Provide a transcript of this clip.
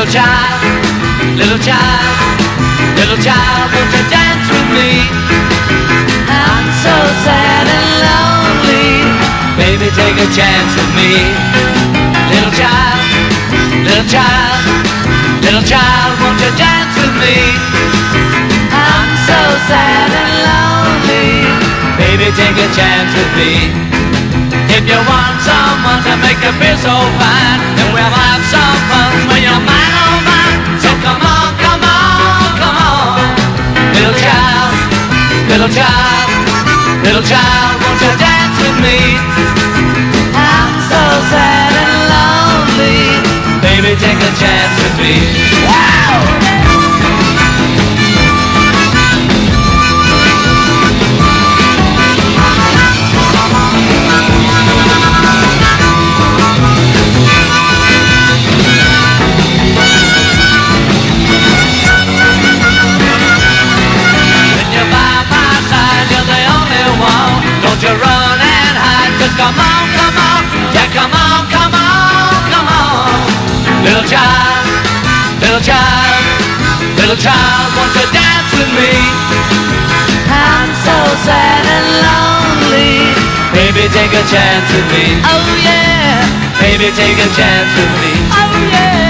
Little child, little child, little child, won't you dance with me? I'm so sad and lonely. Baby, take a chance with me. Little child, little child, little child, won't you dance with me? I'm so sad and lonely. Baby, take a chance with me. If you want someone to make you feel so fine, then we'll have some fun when you're mine, oh mine. So come on, come on, come on. Little child, little child, little child, won't you dance with me? I'm so sad and lonely. Baby, take a chance with me. Wow! Don't you run and hide, just come on, come on. Yeah, come on, come on, come on. Little child, little child, little child, won't you dance with me? I'm so sad and lonely. Baby, take a chance with me. Oh yeah. Baby, take a chance with me. Oh yeah.